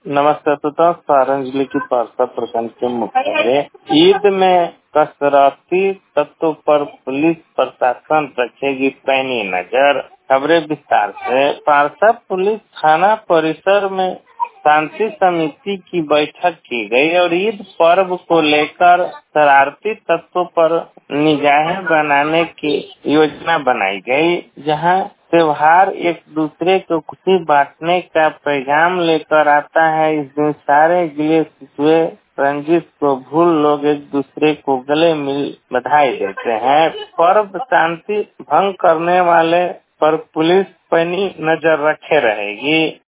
नमस्कार श्रोता, सारण जिले की पारसा प्रखंड के मुख्यालय ईद में कसरती तत्वों पर पुलिस प्रशासन रखेगी पैनी नजर। खबरें विस्तार से। पारसा पुलिस थाना परिसर में शांति समिति की बैठक की गई और ईद पर्व को लेकर शरारती तत्वों पर निगाहें बनाने की योजना बनाई गई, जहां त्योहार एक दूसरे को खुशी बांटने का पैगाम लेकर आता है। इस दिन सारे गिले शिकवे रंजिश को भूल लोग एक दूसरे को गले मिल बधाई देते हैं। पर्व शांति भंग करने वाले पर पुलिस पैनी नजर रखे रहेगी।